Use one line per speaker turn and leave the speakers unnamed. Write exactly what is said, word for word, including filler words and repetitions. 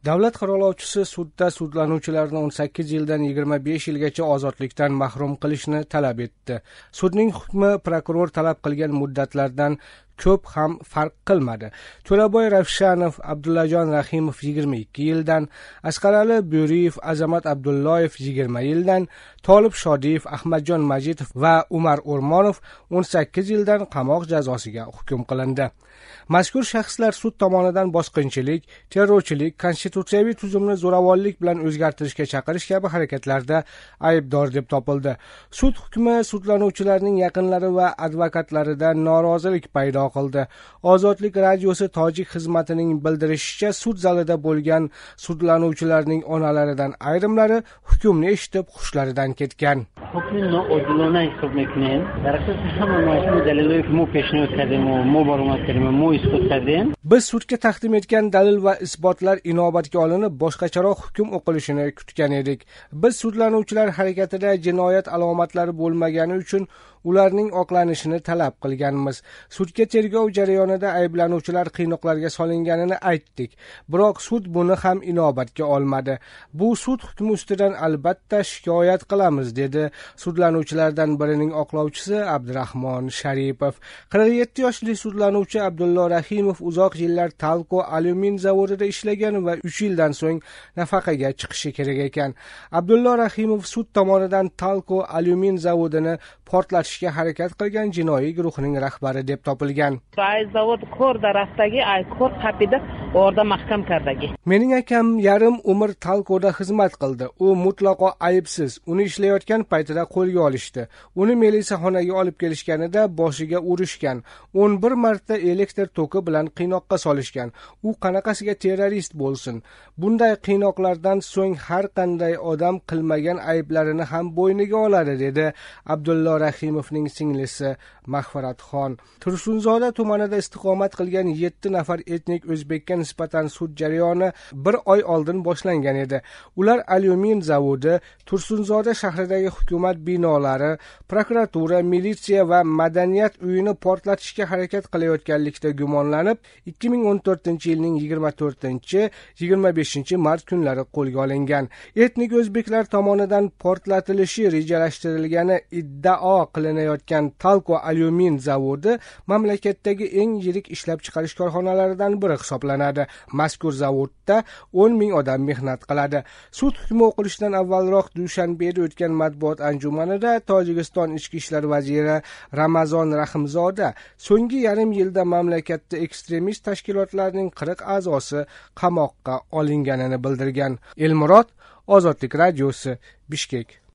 Davlat qaroqlovchisi sudda sudlanuvchilarni o'n sakkiz yildan yigirma besh yilgacha ozodlikdan mahrum qilishni talab etdi. Sudning hukmi prokuror talab qilgan muddatlardan ko'p ham farq qilmadi. To'raboy Ravshanov, Abdullajon Rahimov yigirma ikki yildan, Asqarali Bo'riyev, Azamat Abdullayev yigirma yildan, Tolib Shodiyev, Ahmadjon Majitov va Umar O'rmonov o'n sakkiz yildan qamoq jazosiga hukm qilindi. Mazkur shaxslar sud tomonidan bosqinchilik, terrorchilik, konstitutsiyaviy tuzumni zo'ravonlik bilan o'zgartirishga chaqirish kabi harakatlarda aybdor deb topildi. Sud hukmi sudlanuvchilarning yaqinlari va advokatlaridan norozilik paydo qildi. Ozodlik radiosi tojik xizmatining bildirishicha, sud zalida bo'lgan sudlanuvchilarning onalaridan ayrimlari hukmni eshitib xushlaridan ketgan.
حکم ناعادلانه حساب میکنیم. در اساس همه مجموع دلایلی که ما پیشنهاد کردیم و ما برآمد کردیم و ما اثبات کردیم.
Biz sudga taqdim etgan dalil va isbotlar inobatga olinib, boshqacharoq hukm o'qilishini kutgan edik. Biz sudlanuvchilar harakatida jinoyat alomatlari bo'lmagani uchun ularning oqlanishini talab qilganmiz. Sudga tergov jarayonida ayblanuvchilar qiynoqlarga solinganini aytdik. Biroq sud buni ham inobatga olmadi. Bu sud hukmi ustidan albatta shikoyat qilamiz, dedi sudlanuvchilardan birining oqlovchisi Abdurahmon Sharipov. qirq yetti yoshli sudlanuvchi Abdullo Rahimov uzoq yillar Talco alyumin zavodida ishlagan va uch yildan so'ng nafaqaga chiqishi kerak ekan. Abdullo Rahimov sud tomonidan Talco alyumin zavodini portlatishga harakat qilgan jinoiy guruhning rahbari deb topilgan.
zavod kor darafdagi ay kor qapida orada mahkam kardagi.
Mening akam yarim umr Talcoda xizmat qildi. U mutlaqo aybsiz. Uni ishlayotgan paytida qo'lga olishdi. Uni milisaxonaga olib kelishganida boshiga urishgan. o'n bir marta elektr toki bilan qiynoqqa solishgan. U qanaqasiga terrorist bo'lsin? Bunday qiynoqlardan so'ng har qanday odam qilmagan ayblarini ham bo'yniga oladi, dedi Abdullo Rahimovning singlisi Mahfaratxon. Tursunzoda tumanida istiqomat qilgan yetti nafar etnik o'zbekka nisbatan sud jarayoni bir oy oldin boshlangan edi. Ular alyumin zavodi, Tursunzoda shahridagi hukumat binolari, prokuratura, militsiya va madaniyat uyini portlatishga harakat qilayotganlikda gumonlanib, ikki ming o'n to'rtinchi yilning yigirma to'rtinchi yigirma beshinchi mart kunlari qo'lga olingan. Etnik o'zbeklar tomonidan portlatilishi rejalashtirilgani iddao qilinayotgan Talco alyumin zavodi mamlakatdagi eng yirik ishlab chiqarish korxonalaridan biri hisoblanadi. Mazkur zavodda o'n ming odam mehnat qiladi. Sud hukmi o'qilishidan avvalroq Dushanbeda o'tgan matbuot anjumanida Tojikiston ichki ishlar vaziri Ramazon Rahimzoda so'nggi yarim yilda mamlakatda ekstremist tashkilotlarning qirq a'zosi qamoqqa olinganini bildirgan. Elmurod, Ozodlik radiosi, Bishkek.